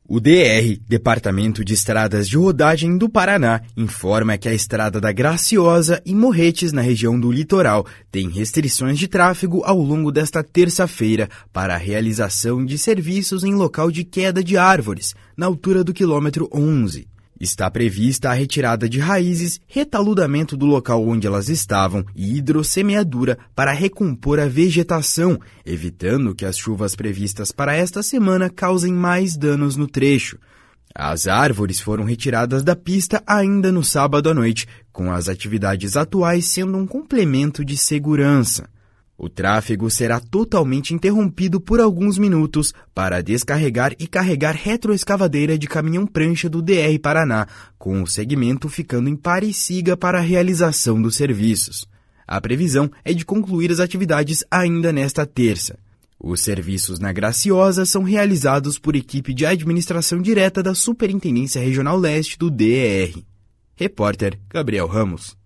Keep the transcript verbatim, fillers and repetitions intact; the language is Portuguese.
O D R, Departamento de Estradas de Rodagem do Paraná, informa que a Estrada da Graciosa e Morretes, na região do litoral, tem restrições de tráfego ao longo desta terça-feira para a realização de serviços em local de queda de árvores, na altura do quilômetro onze. Está prevista a retirada de raízes, retaludamento do local onde elas estavam e hidrossemeadura para recompor a vegetação, evitando que as chuvas previstas para esta semana causem mais danos no trecho. As árvores foram retiradas da pista ainda no sábado à noite, com as atividades atuais sendo um complemento de segurança. O tráfego será totalmente interrompido por alguns minutos para descarregar e carregar retroescavadeira de caminhão-prancha do D R Paraná, com o segmento ficando em pare e siga para a realização dos serviços. A previsão é de concluir as atividades ainda nesta terça. Os serviços na Graciosa são realizados por equipe de administração direta da Superintendência Regional Leste do D E R. Repórter Gabriel Ramos.